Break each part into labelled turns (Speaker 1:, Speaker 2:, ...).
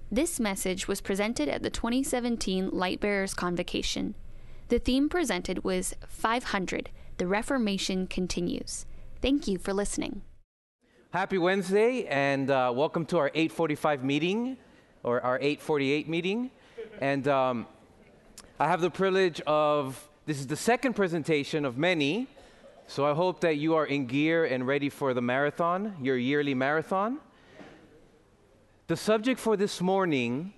Speaker 1: This message was presented at the 2017 Lightbearers Convocation. The theme presented was 500, The Reformation Continues. Thank you for listening.
Speaker 2: Happy Wednesday, and welcome to our 8:45 meeting, or our 8:48 meeting. And I have the privilege of, this is the second presentation of many, so I hope that you are in gear and ready for the marathon, your yearly marathon. The subject for this morning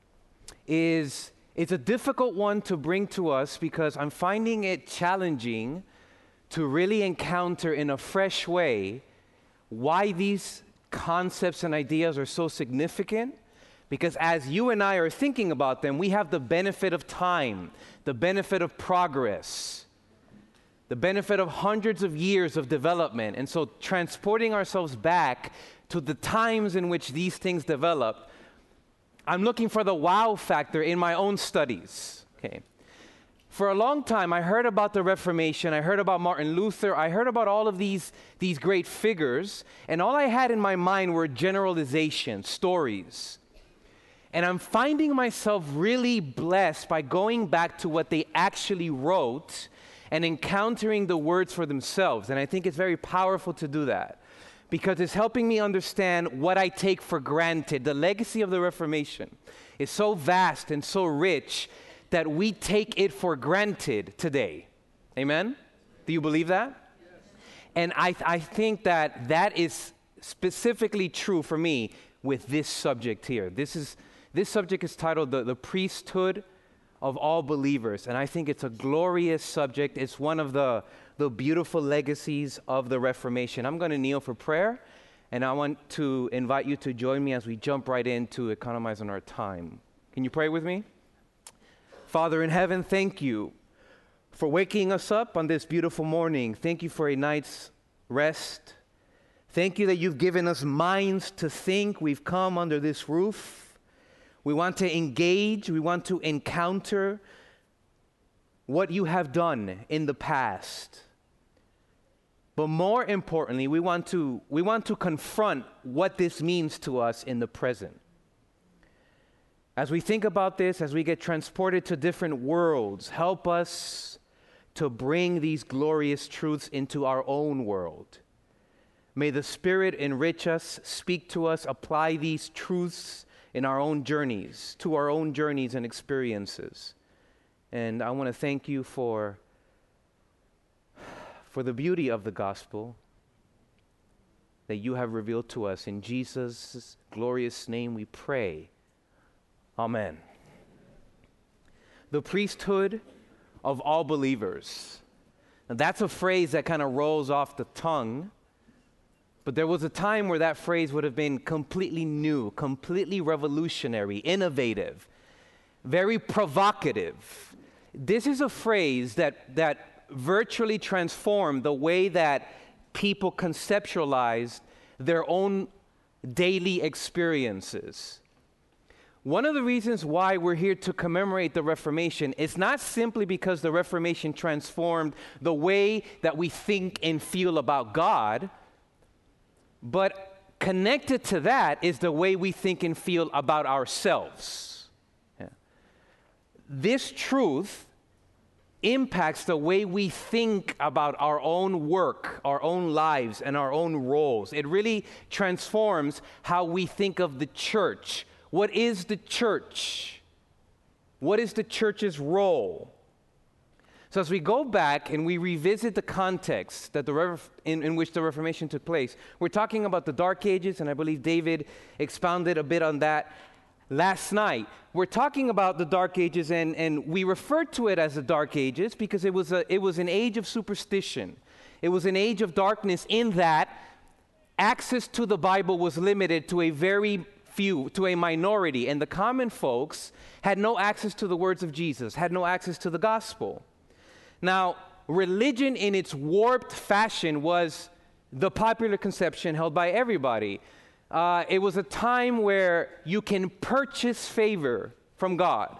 Speaker 2: it's a difficult one to bring to us because I'm finding it challenging to really encounter in a fresh way why these concepts and ideas are so significant. Because as you and I are thinking about them, we have the benefit of time, the benefit of progress, the benefit of hundreds of years of development. And so transporting ourselves back to the times in which these things developed, I'm looking for the wow factor in my own studies. Okay. For a long time, I heard about the Reformation, I heard about Martin Luther, I heard about all of these great figures, and all I had in my mind were generalizations, stories. And I'm finding myself really blessed by going back to what they actually wrote and encountering the words for themselves. And I think it's very powerful to do that because it's helping me understand what I take for granted. The legacy of the Reformation is so vast and so rich that we take it for granted today. Amen? Do you believe that? Yes. And I think that is specifically true for me with this subject here. This subject is titled the Priesthood of All Believers, and I think it's a glorious subject. It's one of the beautiful legacies of the Reformation. I'm going to kneel for prayer, and I want to invite you to join me as we jump right into economizing our time. Can you pray with me? Father in heaven, thank you for waking us up on this beautiful morning. Thank you for a night's rest. Thank you that you've given us minds to think. We've come under this roof. We want to engage. We want to encounter what you have done in the past. But more importantly, we want to confront what this means to us in the present. As we think about this, as we get transported to different worlds, help us to bring these glorious truths into our own world. May the Spirit enrich us, speak to us, apply these truths in our own journeys, to our own journeys and experiences. And I want to thank you for the beauty of the gospel that you have revealed to us. In Jesus' glorious name we pray. Amen. The priesthood of all believers. Now, that's a phrase that kind of rolls off the tongue, but there was a time where that phrase would have been completely new, completely revolutionary, innovative, very provocative. This is a phrase that virtually transformed the way that people conceptualized their own daily experiences. One of the reasons why we're here to commemorate the Reformation is not simply because the Reformation transformed the way that we think and feel about God, but connected to that is the way we think and feel about ourselves. Yeah. This truth impacts the way we think about our own work, our own lives, and our own roles. It really transforms how we think of the church. What is the church? What is the church's role? So as we go back and we revisit the context that in which the Reformation took place, we're talking about the Dark Ages, and I believe David expounded a bit on that last night. We're talking about the Dark Ages, and we refer to it as the Dark Ages because it was an age of superstition. It was an age of darkness in that access to the Bible was limited to a very few, to a minority, and the common folks had no access to the words of Jesus, had no access to the gospel. Now, religion in its warped fashion was the popular conception held by everybody. It was a time where you can purchase favor from God.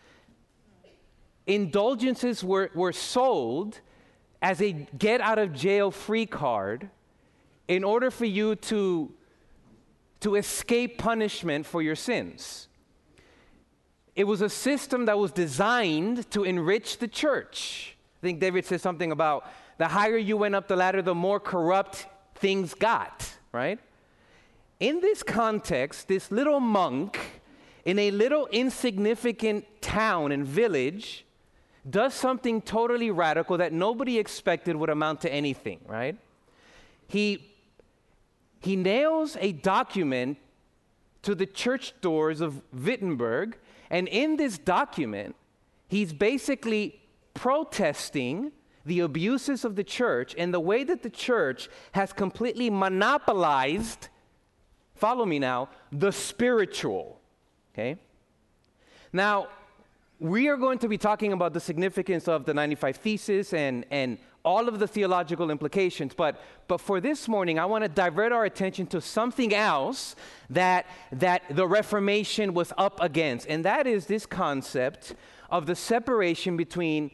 Speaker 2: Indulgences were sold as a get-out-of-jail-free card in order for you to escape punishment for your sins. it was a system that was designed to enrich the church. I think David says something about the higher you went up the ladder, the more corrupt things got, right? In this context, this little monk in a little insignificant town and village does something totally radical that nobody expected would amount to anything, right? He nails a document to the church doors of Wittenberg, and in this document, he's basically protesting the abuses of the church and the way that the church has completely monopolized, follow me now, the spiritual, okay? Now, we are going to be talking about the significance of the 95 Thesis and all of the theological implications, but for this morning, I want to divert our attention to something else that the Reformation was up against, and that is this concept of the separation between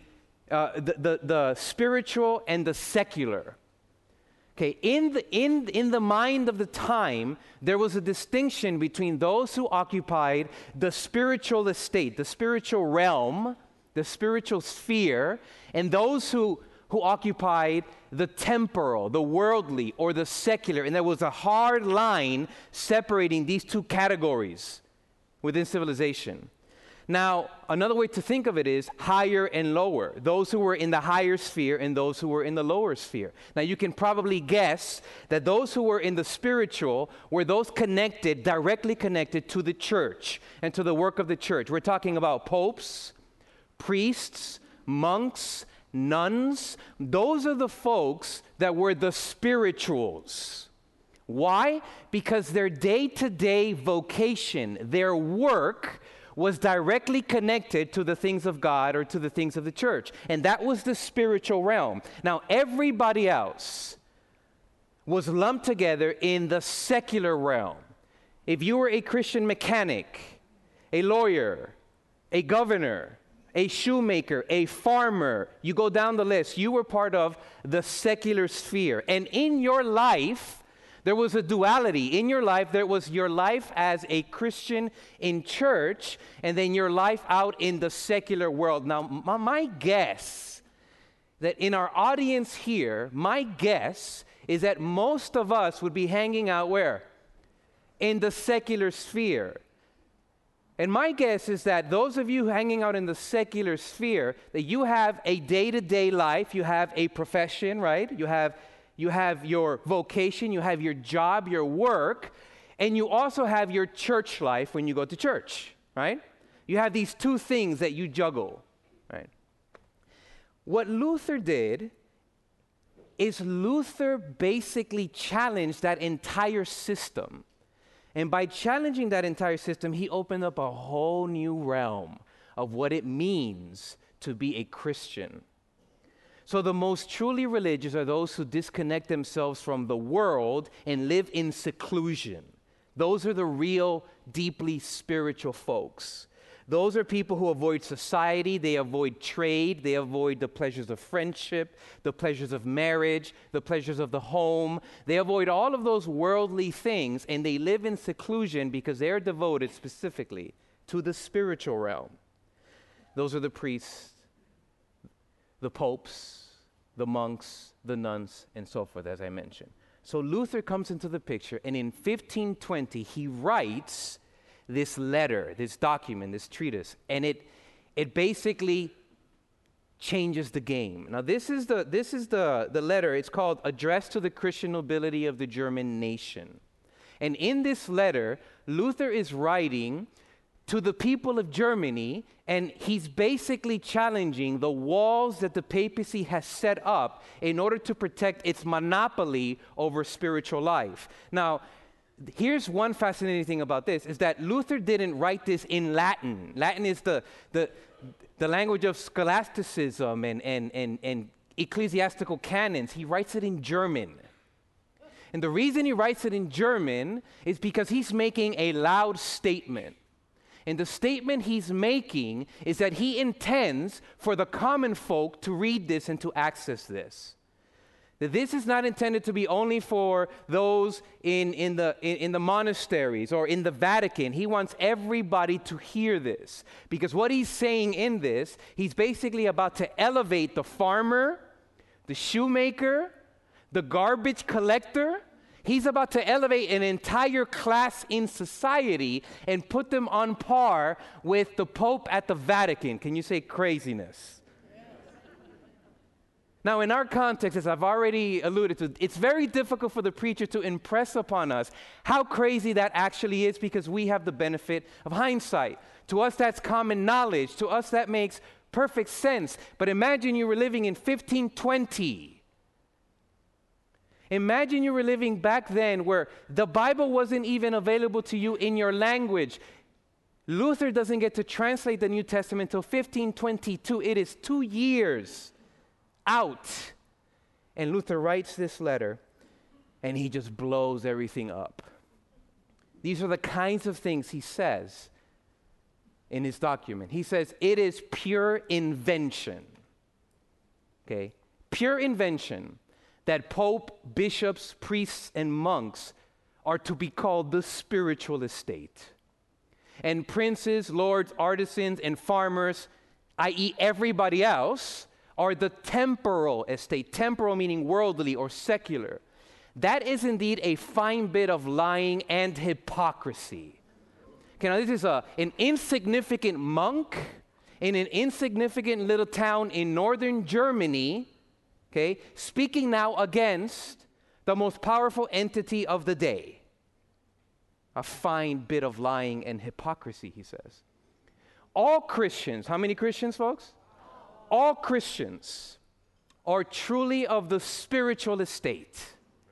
Speaker 2: the spiritual and the secular. Okay, in the mind of the time, there was a distinction between those who occupied the spiritual estate, the spiritual realm, the spiritual sphere, and those who occupied the temporal, the worldly, or the secular. And there was a hard line separating these two categories within civilization. Now, another way to think of it is higher and lower, those who were in the higher sphere and those who were in the lower sphere. Now, you can probably guess that those who were in the spiritual were those directly connected to the church and to the work of the church. We're talking about popes, priests, monks, nuns. Those are the folks that were the spirituals. Why? Because their day-to-day vocation, their work, was directly connected to the things of God or to the things of the church. And that was the spiritual realm. Now, everybody else was lumped together in the secular realm. If you were a Christian mechanic, a lawyer, a governor, a shoemaker, a farmer, you go down the list, you were part of the secular sphere. And in your life, there was a duality. In your life, there was your life as a Christian in church, and then your life out in the secular world. Now, my guess that in our audience here, my guess is that most of us would be hanging out where? In the secular sphere. And my guess is that those of you hanging out in the secular sphere, that you have a day-to-day life, you have a profession, right? You have your vocation, you have your job, your work, and you also have your church life when you go to church, right? You have these two things that you juggle, right? What Luther did is Luther basically challenged that entire system. And by challenging that entire system, he opened up a whole new realm of what it means to be a Christian. So the most truly religious are those who disconnect themselves from the world and live in seclusion. Those are the real, deeply spiritual folks. Those are people who avoid society, they avoid trade, they avoid the pleasures of friendship, the pleasures of marriage, the pleasures of the home. They avoid all of those worldly things, and they live in seclusion because they are devoted specifically to the spiritual realm. Those are the priests, the popes, the monks, the nuns, and so forth, as I mentioned. So Luther comes into the picture, and in 1520, he writes this letter, this document, this treatise, and it basically changes the game. Now, this is the letter. It's called Address to the Christian Nobility of the German Nation. And in this letter, Luther is writing to the people of Germany, and he's basically challenging the walls that the papacy has set up in order to protect its monopoly over spiritual life. Now, here's one fascinating thing about this, is that Luther didn't write this in Latin. Latin is the language of scholasticism and ecclesiastical canons. He writes it in German. And the reason he writes it in German is because he's making a loud statement. And the statement he's making is that he intends for the common folk to read this and to access this. That this is not intended to be only for those in the monasteries or in the Vatican. He wants everybody to hear this. Because what he's saying in this, he's basically about to elevate the farmer, the shoemaker, the garbage collector. He's about to elevate an entire class in society and put them on par with the Pope at the Vatican. Can you say craziness? Now, in our context, as I've already alluded to, it's very difficult for the preacher to impress upon us how crazy that actually is because we have the benefit of hindsight. To us, that's common knowledge. To us, that makes perfect sense. But imagine you were living in 1520. Imagine you were living back then where the Bible wasn't even available to you in your language. Luther doesn't get to translate the New Testament until 1522. It is 2 years out. And Luther writes this letter, and he just blows everything up. These are the kinds of things he says in his document. He says, it is pure invention. Okay? Pure invention that Pope, bishops, priests, and monks are to be called the spiritual estate. And princes, lords, artisans, and farmers, i.e. everybody else, are the temporal estate. Temporal meaning worldly or secular. That is indeed a fine bit of lying and hypocrisy. Okay, now this is an insignificant monk in an insignificant little town in northern Germany, okay, speaking now against the most powerful entity of the day. A fine bit of lying and hypocrisy, he says. All Christians, how many Christians, folks? All Christians are truly of the spiritual estate.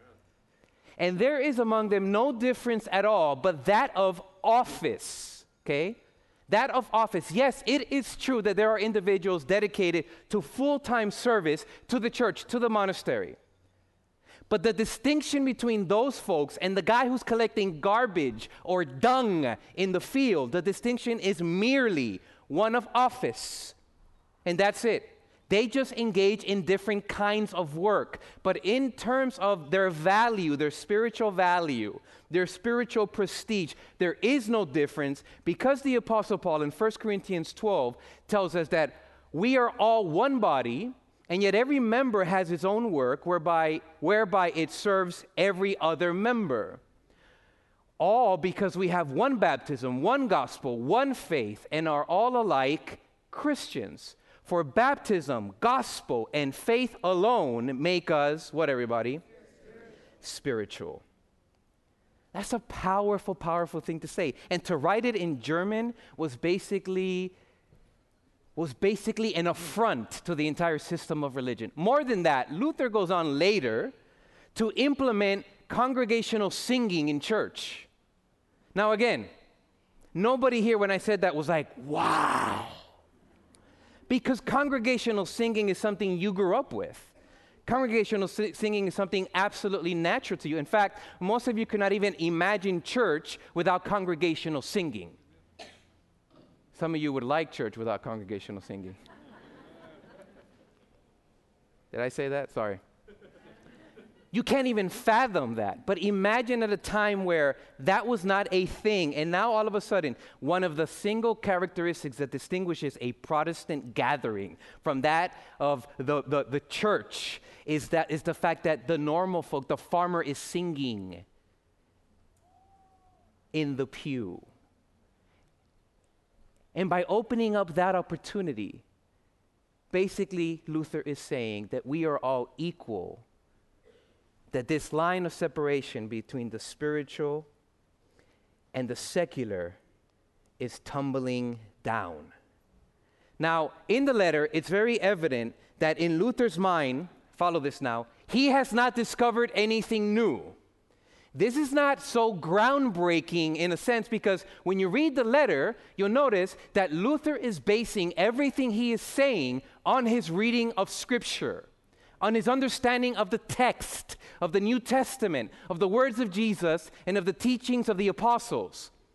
Speaker 2: And there is among them no difference at all, but that of office, okay? That of office. Yes, it is true that there are individuals dedicated to full-time service to the church, to the monastery. But the distinction between those folks and the guy who's collecting garbage or dung in the field, the distinction is merely one of office. And that's it. They just engage in different kinds of work. But in terms of their value, their spiritual value, their spiritual prestige, there is no difference because the Apostle Paul in 1 Corinthians 12 tells us that we are all one body, and yet every member has its own work whereby it serves every other member. All because we have one baptism, one gospel, one faith, and are all alike Christians. For baptism, gospel, and faith alone make us, what everybody? Spiritual. That's a powerful, powerful thing to say. And to write it in German was basically an affront to the entire system of religion. More than that, Luther goes on later to implement congregational singing in church. Now again, nobody here when I said that was like, wow. Because congregational singing is something you grew up with. Congregational singing is something absolutely natural to you. In fact, most of you cannot even imagine church without congregational singing. Some of you would like church without congregational singing. Did I say that? Sorry. You can't even fathom that. But imagine at a time where that was not a thing, and now all of a sudden, one of the single characteristics that distinguishes a Protestant gathering from that of the church is the fact that the normal folk, the farmer is singing in the pew. And by opening up that opportunity, basically Luther is saying that we are all equal. That this line of separation between the spiritual and the secular is tumbling down. Now, in the letter, it's very evident that in Luther's mind, follow this now, he has not discovered anything new. This is not so groundbreaking in a sense because when you read the letter, you'll notice that Luther is basing everything he is saying on his reading of Scripture, on his understanding of the text of the New Testament, of the words of Jesus, and of the teachings of the apostles.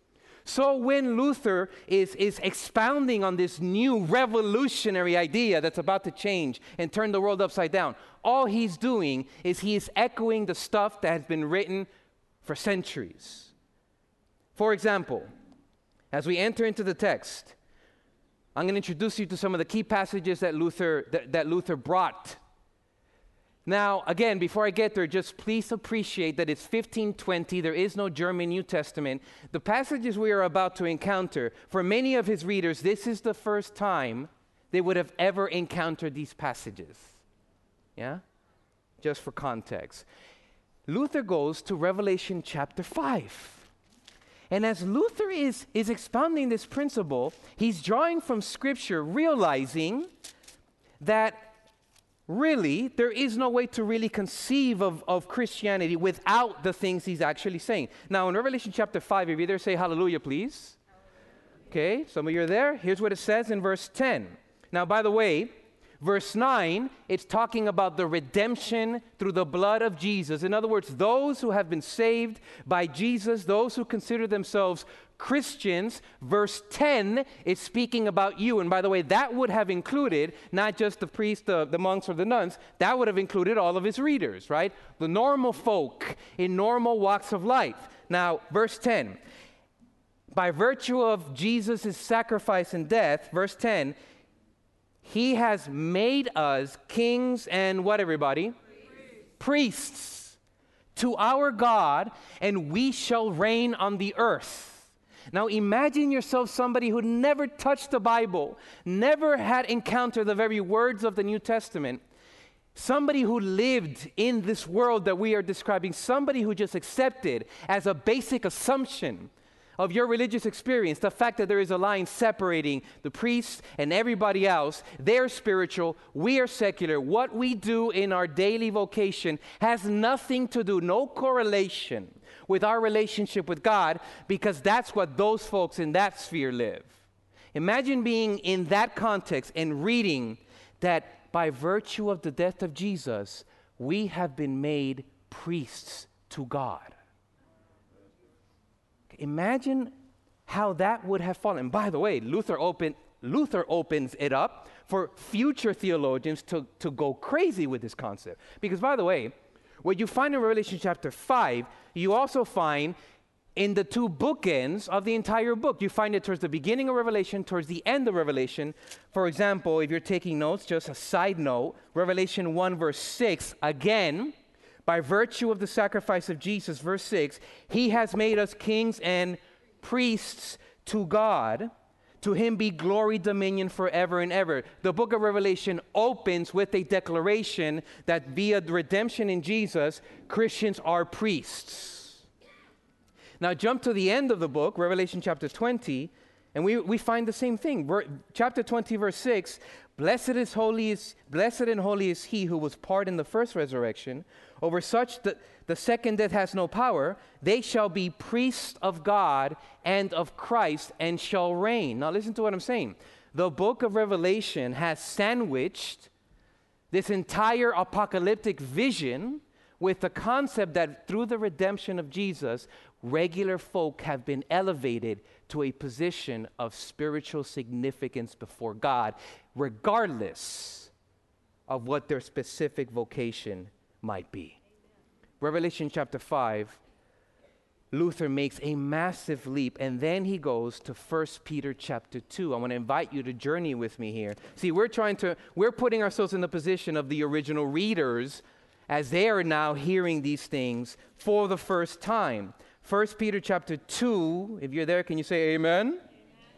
Speaker 2: So when Luther is expounding on this new revolutionary idea that's about to change and turn the world upside down, all he's doing is he is echoing the stuff that has been written for centuries. For example, as we enter into the text, I'm going to introduce you to some of the key passages that Luther brought. Now, again, before I get there, just please appreciate that it's 1520. There is no German New Testament. The passages we are about to encounter, for many of his readers, this is the first time they would have ever encountered these passages. Yeah? Just for context. Luther goes to Revelation chapter 5. And as Luther is expounding this principle, he's drawing from Scripture, realizing that really, there is no way to really conceive of Christianity without the things he's actually saying. Now, in Revelation chapter 5, if you there, say hallelujah, please. Okay, some of you are there. Here's what it says in verse 10. Now, by the way, verse 9, it's talking about the redemption through the blood of Jesus. In other words, those who have been saved by Jesus, those who consider themselves Christians. Verse 10 is speaking about you. And by the way, that would have included not just the priests, the monks, or the nuns. That would have included all of his readers, right? The normal folk in normal walks of life. Now, verse 10. By virtue of Jesus' sacrifice and death, verse 10, he has made us kings and what, everybody? Priests to our God, and we shall reign on the earth. Now imagine yourself somebody who never touched the Bible, never had encountered the very words of the New Testament, somebody who lived in this world that we are describing, somebody who just accepted as a basic assumption of your religious experience the fact that there is a line separating the priests and everybody else. They're spiritual, we are secular. What we do in our daily vocation has nothing to do, no correlation with our relationship with God, because that's what those folks in that sphere live. Imagine being in that context and reading that by virtue of the death of Jesus, we have been made priests to God. Imagine how that would have fallen. By the way, Luther opens it up for future theologians to go crazy with this concept. Because, by the way, what you find in Revelation chapter 5, you also find in the two bookends of the entire book. You find it towards the beginning of Revelation, towards the end of Revelation. For example, if you're taking notes, just a side note, Revelation 1 verse 6, again, by virtue of the sacrifice of Jesus, verse 6, he has made us kings and priests to God. To him be glory, dominion forever and ever. The book of Revelation opens with a declaration that via redemption in Jesus, Christians are priests. Now jump to the end of the book, Revelation chapter 20, and we find the same thing. Chapter 20, verse 6, blessed and holy is he who was part in the first resurrection. Over such the second death has no power. They shall be priests of God and of Christ and shall reign. Now listen to what I'm saying. The book of Revelation has sandwiched this entire apocalyptic vision with the concept that through the redemption of Jesus, regular folk have been elevated to a position of spiritual significance before God, regardless of what their specific vocation might be. Revelation chapter 5, Luther makes a massive leap, and then he goes to 1 Peter chapter 2. I want to invite you to journey with me here. See, we're putting ourselves in the position of the original readers as they are now hearing these things for the first time. 1 Peter chapter 2, if you're there, can you say amen? Amen.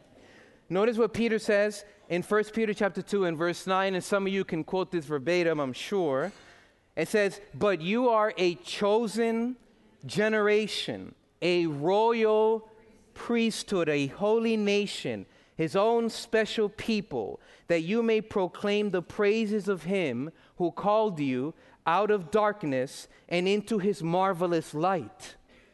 Speaker 2: Notice what Peter says in 1 Peter chapter 2 and verse 9, and some of you can quote this verbatim, I'm sure. It says, but you are a chosen generation, a royal priesthood, a holy nation, his own special people, that you may proclaim the praises of him who called you out of darkness and into his marvelous light.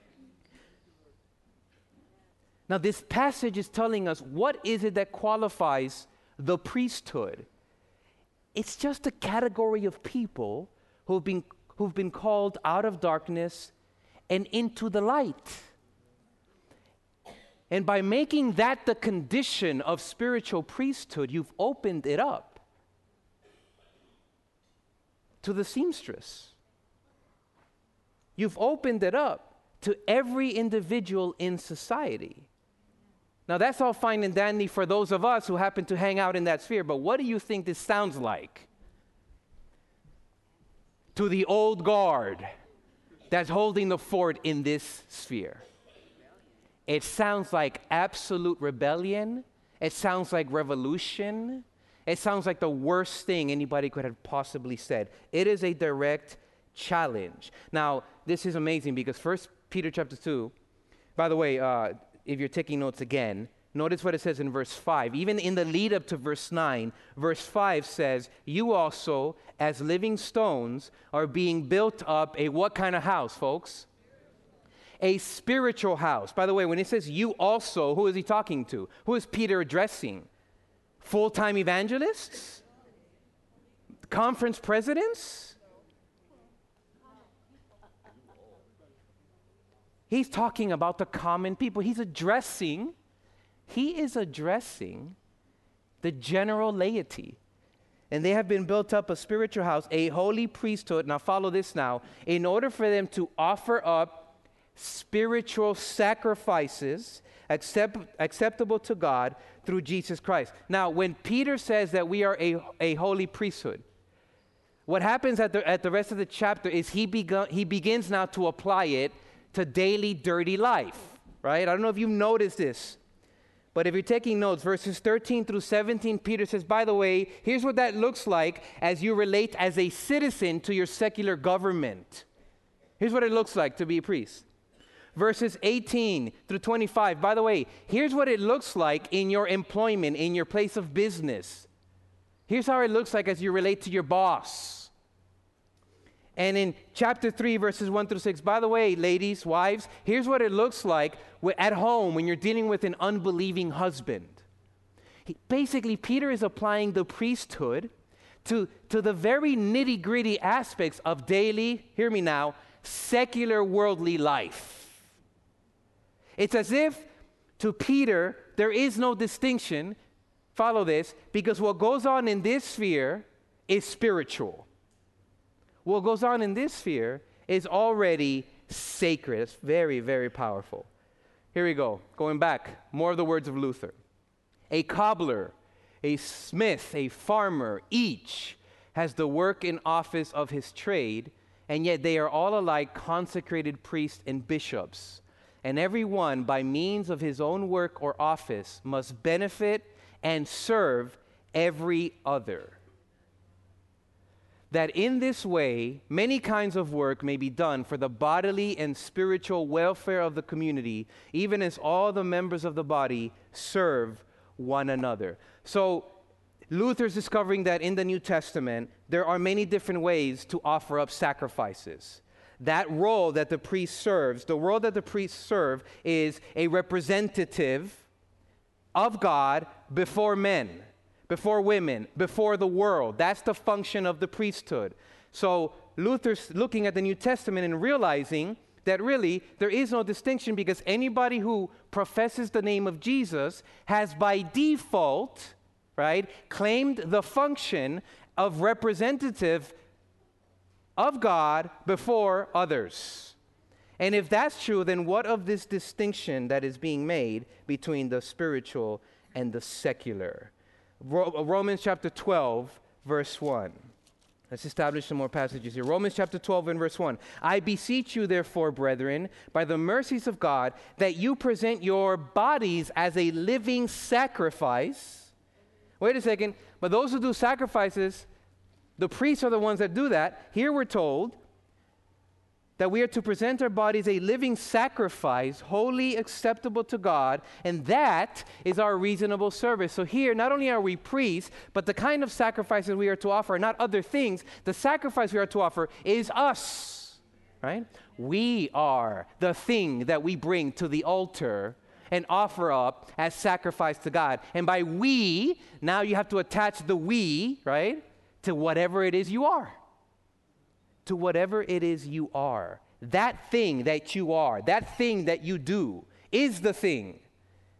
Speaker 2: Now, this passage is telling us what is it that qualifies the priesthood. It's just a category of people who've been called out of darkness and into the light. And by making that the condition of spiritual priesthood, you've opened it up to the seamstress. You've opened it up to every individual in society. Now, that's all fine and dandy for those of us who happen to hang out in that sphere, but what do you think this sounds like to the old guard that's holding the fort in this sphere? It sounds like absolute rebellion. It sounds like revolution. It sounds like the worst thing anybody could have possibly said. It is a direct challenge. Now, this is amazing because 1 Peter chapter 2, by the way, if you're taking notes again, notice what it says in verse 5. Even in the lead up to verse 9, verse 5 says, you also, as living stones, are being built up a what kind of house, folks? A spiritual house. By the way, when it says you also, who is he talking to? Who is Peter addressing? Full-time evangelists? Conference presidents? He's talking about the common people. He is addressing the general laity. And they have been built up a spiritual house, a holy priesthood. Now follow this now. In order for them to offer up spiritual sacrifices acceptable to God through Jesus Christ. Now, when Peter says that we are a holy priesthood, what happens at the rest of the chapter is he begins now to apply it to daily dirty life, right? I don't know if you've noticed this, but if you're taking notes, verses 13 through 17, Peter says, by the way, here's what that looks like as you relate as a citizen to your secular government. Here's what it looks like to be a priest. Verses 18 through 25, by the way, here's what it looks like in your employment, in your place of business. Here's how it looks like as you relate to your boss. And in chapter 3, verses 1 through 6, by the way, ladies, wives, here's what it looks like at home when you're dealing with an unbelieving husband. Basically, Peter is applying the priesthood to the very nitty-gritty aspects of daily, hear me now, secular worldly life. It's as if to Peter there is no distinction, follow this, because what goes on in this sphere is spiritual. What goes on in this sphere is already sacred. It's very, very powerful. Here we go. Going back, more of the words of Luther. A cobbler, a smith, a farmer, each has the work and office of his trade, and yet they are all alike consecrated priests and bishops. And every one, by means of his own work or office, must benefit and serve every other. That in this way, many kinds of work may be done for the bodily and spiritual welfare of the community, even as all the members of the body serve one another. So, Luther's discovering that in the New Testament, there are many different ways to offer up sacrifices. That role that the priest serves, the role that the priests serve is a representative of God before men, before women, before the world. That's the function of the priesthood. So Luther's looking at the New Testament and realizing that really there is no distinction because anybody who professes the name of Jesus has by default, right, claimed the function of representative of God before others. And if that's true, then what of this distinction that is being made between the spiritual and the secular? Romans chapter 12, verse 1. Let's establish some more passages here. Romans chapter 12 and verse 1. I beseech you, therefore, brethren, by the mercies of God, that you present your bodies as a living sacrifice. Wait a second. But those who do sacrifices, the priests are the ones that do that. Here we're told that we are to present our bodies a living sacrifice, wholly acceptable to God, and that is our reasonable service. So here, not only are we priests, but the kind of sacrifices we are to offer are not other things. The sacrifice we are to offer is us, right? We are the thing that we bring to the altar and offer up as sacrifice to God. And by we, now you have to attach the we, right, to whatever it is you are. To whatever it is you are. That thing that you are, that thing that you do is the thing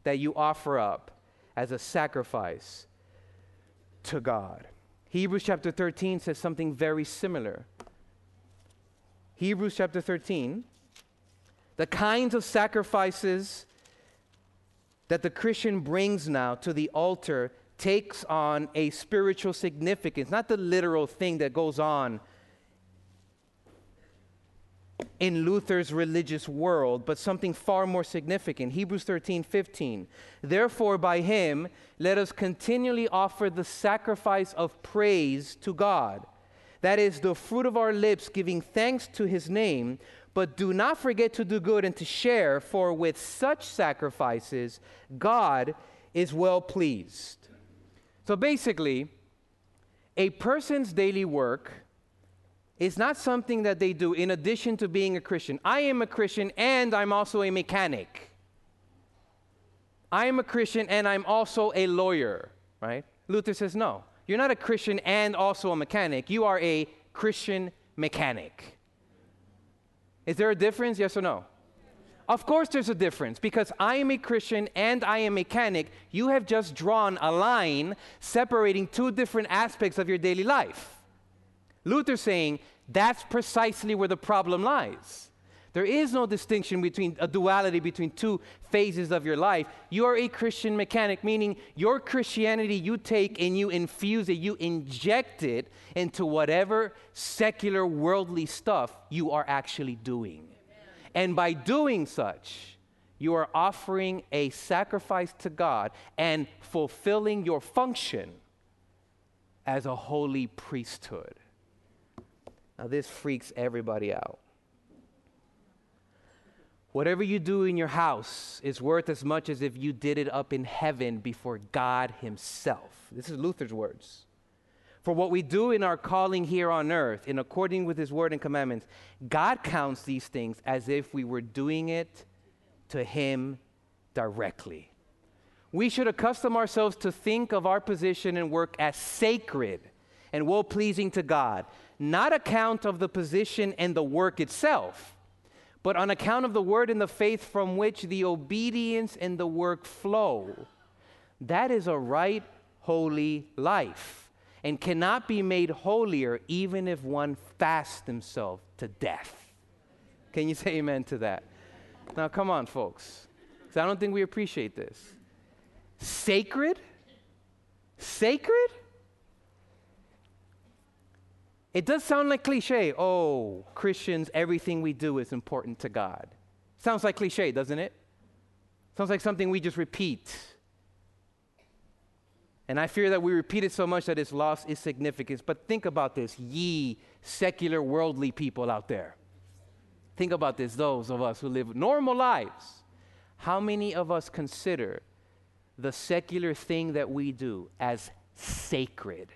Speaker 2: that you offer up as a sacrifice to God. Hebrews chapter 13 says something very similar. Hebrews chapter 13, the kinds of sacrifices that the Christian brings now to the altar takes on a spiritual significance, not the literal thing that goes on in Luther's religious world, but something far more significant. Hebrews 13:15. Therefore, by him, let us continually offer the sacrifice of praise to God. That is the fruit of our lips, giving thanks to his name. But do not forget to do good and to share, for with such sacrifices, God is well pleased. So basically, a person's daily work is not something that they do in addition to being a Christian. I am a Christian and I'm also a mechanic. I am a Christian and I'm also a lawyer, right? Luther says, no, you're not a Christian and also a mechanic. You are a Christian mechanic. Is there a difference, yes or no? Of course there's a difference, because I am a Christian and I am a mechanic. You have just drawn a line separating two different aspects of your daily life. Luther's saying that's precisely where the problem lies. There is no distinction between a duality between two phases of your life. You are a Christian mechanic, meaning your Christianity you take and you infuse it, you inject it into whatever secular worldly stuff you are actually doing. And by doing such, you are offering a sacrifice to God and fulfilling your function as a holy priesthood. Now, this freaks everybody out. Whatever you do in your house is worth as much as if you did it up in heaven before God himself. This is Luther's words. For what we do in our calling here on earth, in according with his word and commandments, God counts these things as if we were doing it to him directly. We should accustom ourselves to think of our position and work as sacred and well-pleasing to God, not account of the position and the work itself, but on account of the word and the faith from which the obedience and the work flow. That is a right, holy life, and cannot be made holier even if one fasts himself to death. Can you say amen to that? Now, come on, folks, because I don't think we appreciate this. Sacred? Sacred? It does sound like cliche. Oh, Christians, everything we do is important to God. Sounds like cliche, doesn't it? Sounds like something we just repeat. And I fear that we repeat it so much that it's lost its significance. But think about this, ye secular worldly people out there. Think about this, those of us who live normal lives. How many of us consider the secular thing that we do as sacred?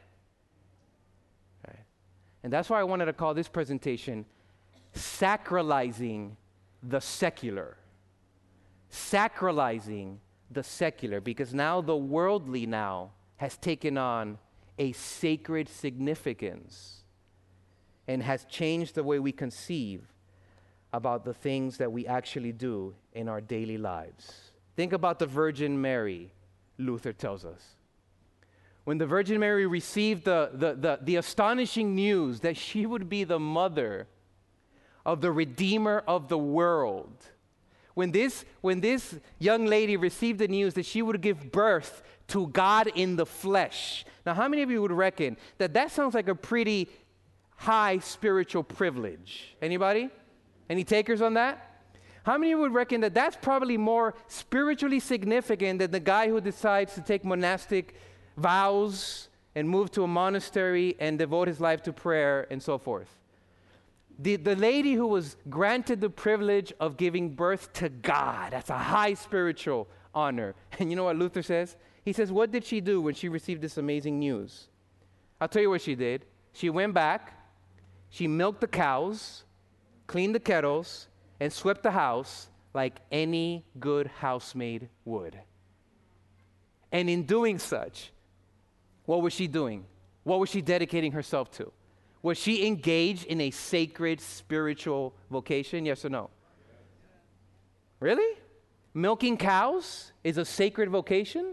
Speaker 2: And that's why I wanted to call this presentation Sacralizing the Secular. Sacralizing the secular, because now the worldly now has taken on a sacred significance and has changed the way we conceive about the things that we actually do in our daily lives. Think about the Virgin Mary, Luther tells us. When the Virgin Mary received the astonishing news that she would be the mother of the Redeemer of the world, when this young lady received the news that she would give birth to God in the flesh. Now, how many of you would reckon that sounds like a pretty high spiritual privilege? Anybody? Any takers on that? How many would reckon that that's probably more spiritually significant than the guy who decides to take monastic vows and move to a monastery and devote his life to prayer and so forth? The lady who was granted the privilege of giving birth to God, that's a high spiritual honor. And you know what Luther says? He says, what did she do when she received this amazing news? I'll tell you what she did. She went back, she milked the cows, cleaned the kettles, and swept the house like any good housemaid would. And in doing such, what was she doing? What was she dedicating herself to? Was she engaged in a sacred spiritual vocation? Yes or no? Really? Milking cows is a sacred vocation?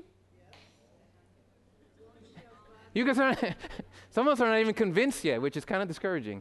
Speaker 2: You guys are some of us are not even convinced yet, which is kind of discouraging.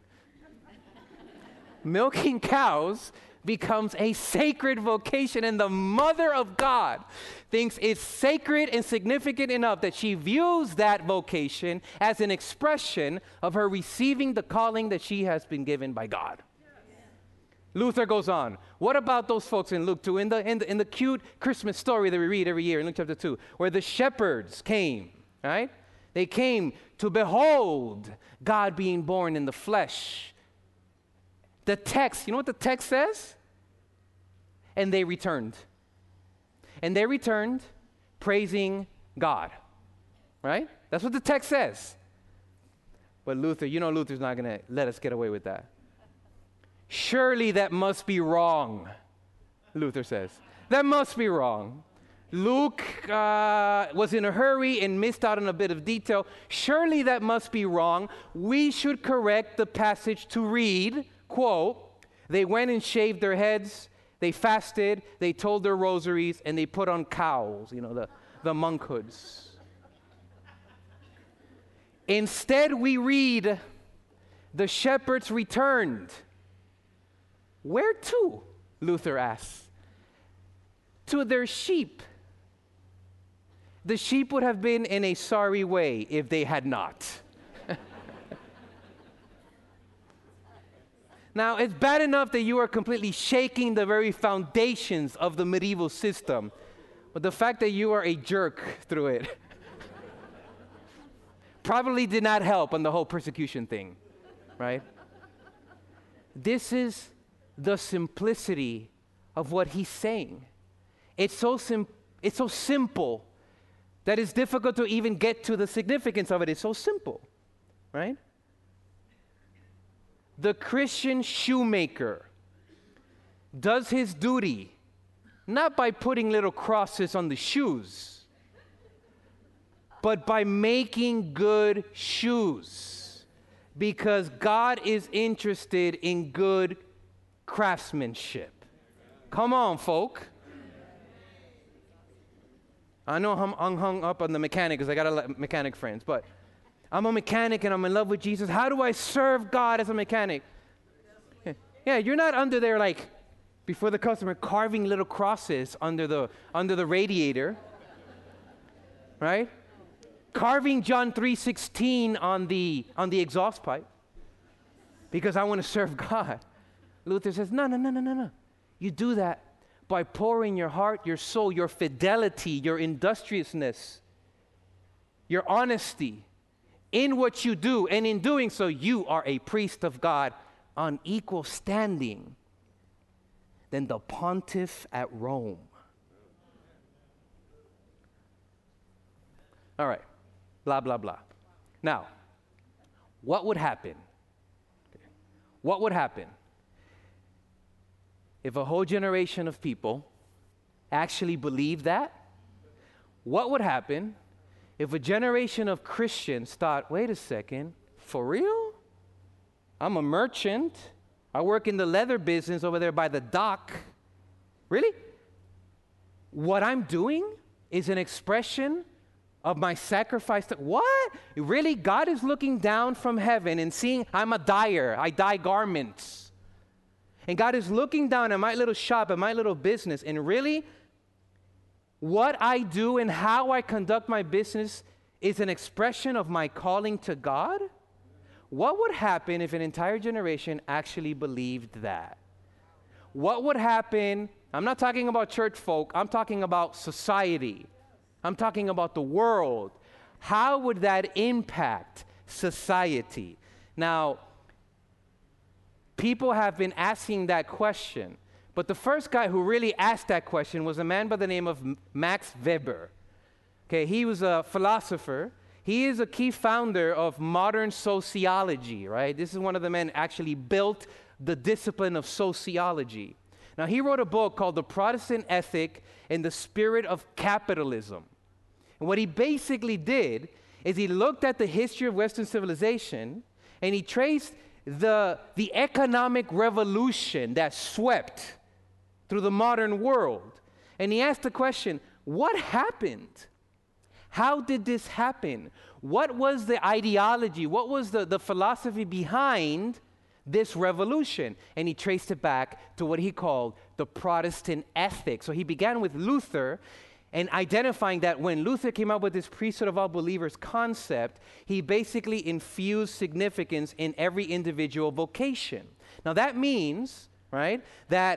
Speaker 2: Milking cows becomes a sacred vocation, and the Mother of God thinks it's sacred and significant enough that she views that vocation as an expression of her receiving the calling that she has been given by God. Luther goes on. What about those folks in Luke 2, in the cute Christmas story that we read every year in Luke chapter 2, where the shepherds came, right? They came to behold God being born in the flesh. The text, you know what the text says? And they returned. And they returned praising God, right? That's what the text says. But Luther, you know Luther's not going to let us get away with that. Surely that must be wrong, Luther says. That must be wrong. Luke was in a hurry and missed out on a bit of detail. Surely that must be wrong. We should correct the passage to read, quote, they went and shaved their heads, they fasted, they told their rosaries, and they put on cowls, the monkhoods. Instead, we read, the shepherds returned. Where to? Luther asks. To their sheep. The sheep would have been in a sorry way if they had not. Now, it's bad enough that you are completely shaking the very foundations of the medieval system, but the fact that you are a jerk through it probably did not help on the whole persecution thing, right? This is the simplicity of what he's saying. It's so simple that it's difficult to even get to the significance of it. It's so simple, right? The Christian shoemaker does his duty not by putting little crosses on the shoes, but by making good shoes, because God is interested in good craftsmanship. Come on, folk. I know I'm hung up on the mechanic because I got a lot of mechanic friends, but I'm a mechanic and I'm in love with Jesus. How do I serve God as a mechanic? Yeah, you're not under there like before the customer carving little crosses under the radiator, right? Carving John 3:16 on the exhaust pipe because I want to serve God. Luther says, no. You do that by pouring your heart, your soul, your fidelity, your industriousness, your honesty in what you do, and in doing so, you are a priest of God on equal standing than the pontiff at Rome. All right, blah, blah, blah. Now, what would happen? What would happen if a whole generation of people actually believed that? What would happen if a generation of Christians thought, wait a second, for real? I'm a merchant. I work in the leather business over there by the dock. Really? What I'm doing is an expression of my sacrifice. What? Really? God is looking down from heaven and seeing I'm a dyer. I dye garments. And God is looking down at my little shop, at my little business, and really, what I do and how I conduct my business is an expression of my calling to God? What would happen if an entire generation actually believed that? What would happen? I'm not talking about church folk. I'm talking about society. I'm talking about the world. How would that impact society? Now, people have been asking that question. But the first guy who really asked that question was a man by the name of Max Weber. Okay, he was a philosopher. He is a key founder of modern sociology, right? This is one of the men actually built the discipline of sociology. Now, he wrote a book called The Protestant Ethic and the Spirit of Capitalism. And what he basically did is he looked at the history of Western civilization and he traced the economic revolution that swept through the modern world. And he asked the question, what happened? How did this happen? What was the ideology? What was the philosophy behind this revolution? And he traced it back to what he called the Protestant ethic. So he began with Luther and identifying that when Luther came up with this priesthood of all believers concept, he basically infused significance in every individual vocation. Now that means, right, that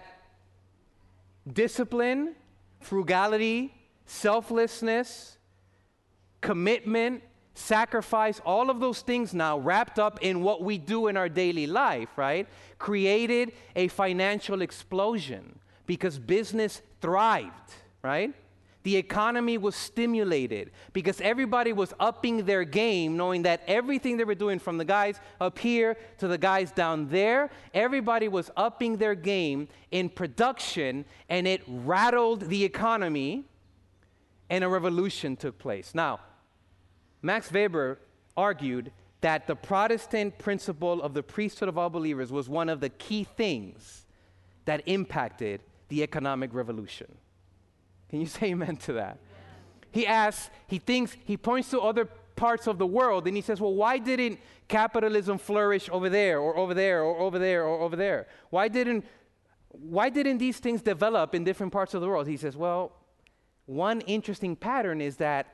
Speaker 2: discipline, frugality, selflessness, commitment, sacrifice, all of those things now wrapped up in what we do in our daily life, right, created a financial explosion because business thrived, right? The economy was stimulated because everybody was upping their game, knowing that everything they were doing from the guys up here to the guys down there, everybody was upping their game in production, and it rattled the economy, and a revolution took place. Now, Max Weber argued that the Protestant principle of the priesthood of all believers was one of the key things that impacted the economic revolution. Can you say amen to that? He asks, he points to other parts of the world, and he says, well, why didn't capitalism flourish over there, or over there, or over there, or over there? Why didn't these things develop in different parts of the world? He says, well, one interesting pattern is that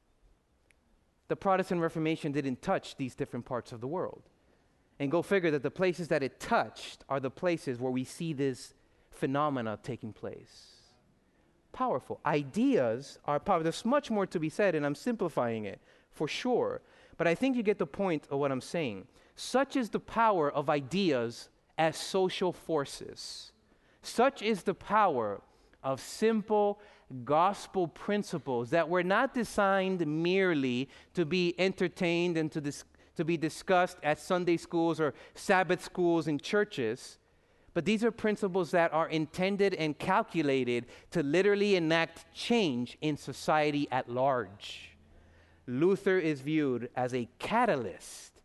Speaker 2: the Protestant Reformation didn't touch these different parts of the world. And go figure that the places that it touched are the places where we see this phenomena taking place. Powerful. Ideas are powerful. There's much more to be said, and I'm simplifying it for sure. But I think you get the point of what I'm saying. Such is the power of ideas as social forces. Such is the power of simple gospel principles that were not designed merely to be entertained and to be discussed at Sunday schools or Sabbath schools in churches. But these are principles that are intended and calculated to literally enact change in society at large. Luther is viewed as a catalyst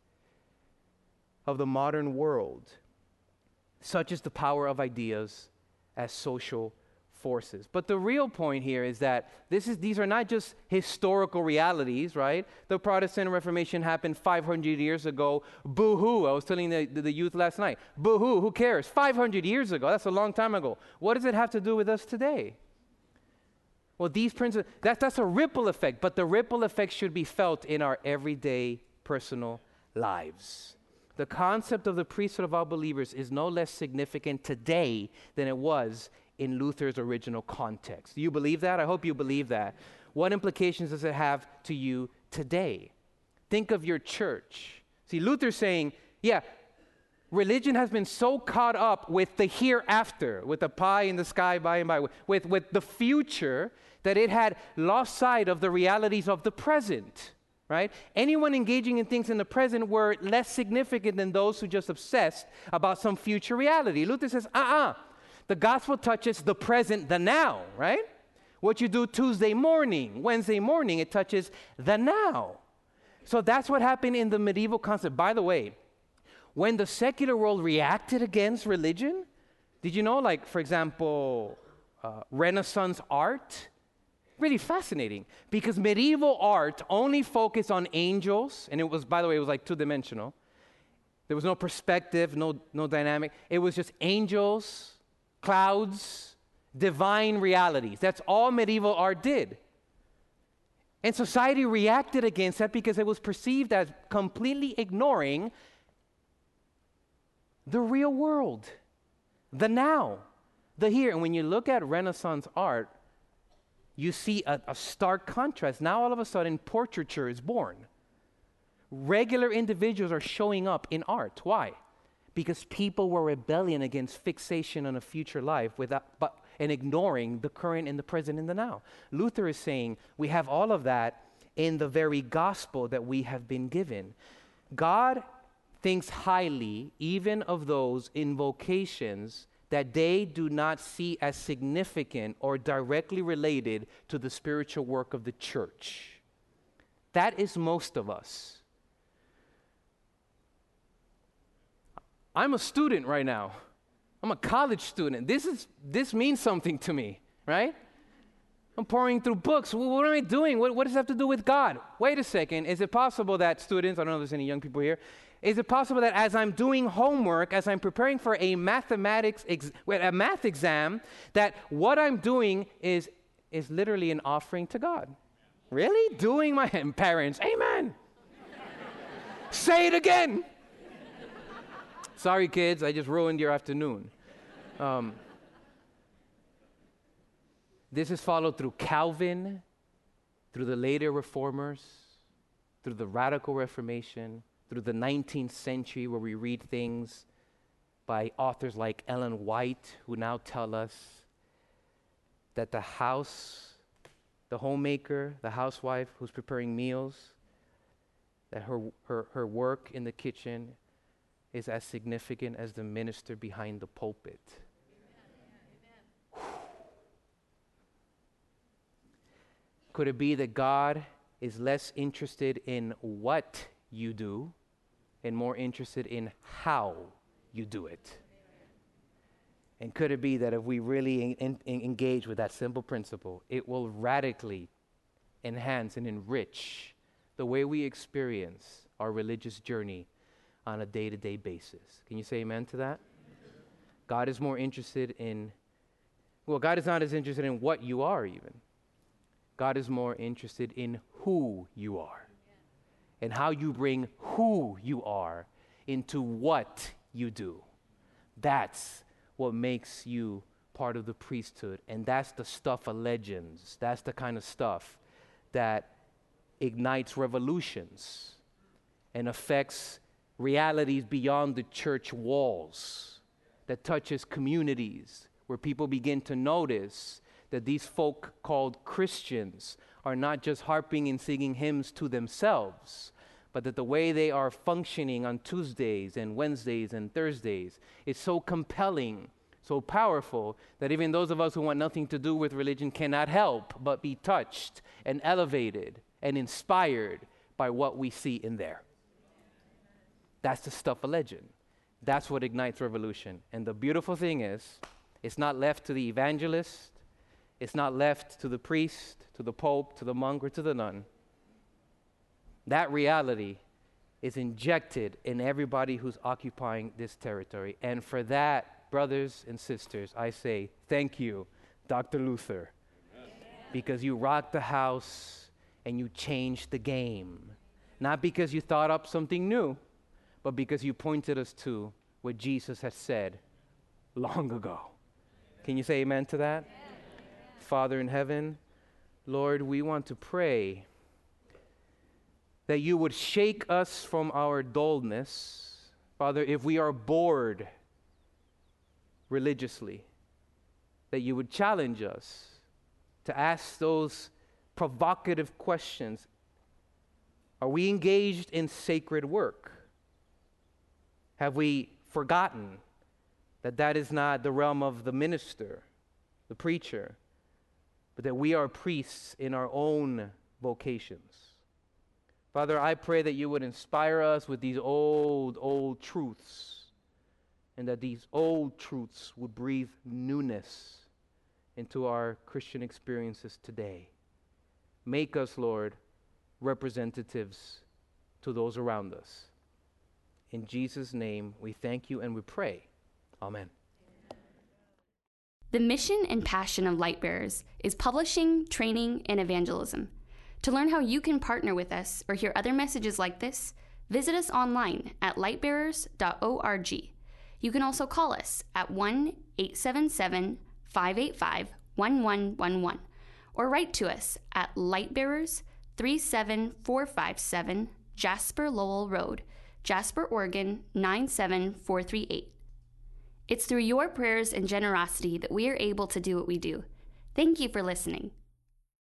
Speaker 2: of the modern world. Such is the power of ideas as social forces. But the real point here is that these are not just historical realities, right? The Protestant Reformation happened 500 years ago. Boo-hoo. I was telling the youth last night. Boo-hoo. Who cares? 500 years ago. That's a long time ago. What does it have to do with us today? Well, these principles, that's a ripple effect, but the ripple effect should be felt in our everyday personal lives. The concept of the priesthood of all believers is no less significant today than it was in Luther's original context. Do you believe that? I hope you believe that. What implications does it have to you today? Think of your church. See, Luther's saying, yeah, religion has been so caught up with the hereafter, with the pie in the sky by and by, with the future, that it had lost sight of the realities of the present, right? Anyone engaging in things in the present were less significant than those who just obsessed about some future reality. Luther says, the gospel touches the present, the now, right? What you do Tuesday morning, Wednesday morning, it touches the now. So that's what happened in the medieval concept. By the way, when the secular world reacted against religion, did you know, like, for example, Renaissance art? Really fascinating, because medieval art only focused on angels, and it was, by the way, it was like two-dimensional. There was no perspective, no dynamic. It was just angels, clouds, divine realities. That's all medieval art did. And society reacted against that because it was perceived as completely ignoring the real world, the now, the here. And when you look at Renaissance art, you see a stark contrast. Now all of a sudden, portraiture is born. Regular individuals are showing up in art. Why? Because people were rebelling against fixation on a future life and ignoring the current and the present and the now. Luther is saying we have all of that in the very gospel that we have been given. God thinks highly even of those in vocations that they do not see as significant or directly related to the spiritual work of the church. That is most of us. I'm a student right now. I'm a college student. This means something to me, right? I'm pouring through books. What am I doing? What does that have to do with God? Wait a second. Is it possible that students, I don't know if there's any young people here, is it possible that as I'm doing homework, as I'm preparing for a math exam, that what I'm doing is literally an offering to God? Really? Doing my parents, amen. Say it again. Sorry, kids, I just ruined your afternoon. This is followed through Calvin, through the later reformers, through the radical Reformation, through the 19th century, where we read things by authors like Ellen White, who now tell us that the homemaker, the housewife who's preparing meals, that her work in the kitchen is as significant as the minister behind the pulpit. Could it be that God is less interested in what you do and more interested in how you do it? And could it be that if we really engage with that simple principle, it will radically enhance and enrich the way we experience our religious journey on a day-to-day basis? Can you say amen to that? God is more interested in, God is not as interested in what you are even. God is more interested in who you are and how you bring who you are into what you do. That's what makes you part of the priesthood, and that's the stuff of legends. That's the kind of stuff that ignites revolutions and affects realities beyond the church walls, that touches communities where people begin to notice that these folk called Christians are not just harping and singing hymns to themselves, but that the way they are functioning on Tuesdays and Wednesdays and Thursdays is so compelling, so powerful, that even those of us who want nothing to do with religion cannot help but be touched and elevated and inspired by what we see in there. That's the stuff of legend. That's what ignites revolution. And the beautiful thing is, it's not left to the evangelist, it's not left to the priest, to the pope, to the monk, or to the nun. That reality is injected in everybody who's occupying this territory. And for that, brothers and sisters, I say thank you, Dr. Luther, because you rocked the house and you changed the game. Not because you thought up something new, but because you pointed us to what Jesus has said long ago. Can you say amen to that? Amen. Father in heaven, Lord, we want to pray that you would shake us from our dullness. Father, if we are bored religiously, that you would challenge us to ask those provocative questions. Are we engaged in sacred work? Have we forgotten that that is not the realm of the minister, the preacher, but that we are priests in our own vocations? Father, I pray that you would inspire us with these old truths, and that these old truths would breathe newness into our Christian experiences today. Make us, Lord, representatives to those around us. In Jesus' name, we thank you and we pray. Amen.
Speaker 1: The mission and passion of Lightbearers is publishing, training, and evangelism. To learn how you can partner with us or hear other messages like this, visit us online at lightbearers.org. You can also call us at 1-877-585-1111 or write to us at Lightbearers 37457 Jasper Lowell Road, Jasper, Oregon 97438. It's through your prayers and generosity that we are able to do what we do. Thank you for listening.